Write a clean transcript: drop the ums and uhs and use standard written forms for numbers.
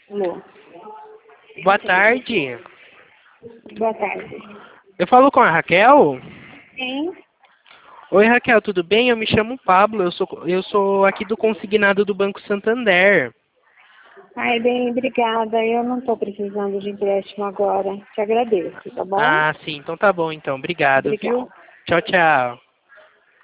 Alô. Boa tarde. Boa tarde. Eu falo com a Raquel? Sim. Oi, Raquel, tudo bem? Eu me chamo Pablo, eu sou aqui do consignado do Banco Santander. Ai, bem, obrigada. Eu não estou precisando de empréstimo agora. Te agradeço, tá bom? Ah, sim, então tá bom então. Obrigado, viu? Obrigada. Tchau, tchau.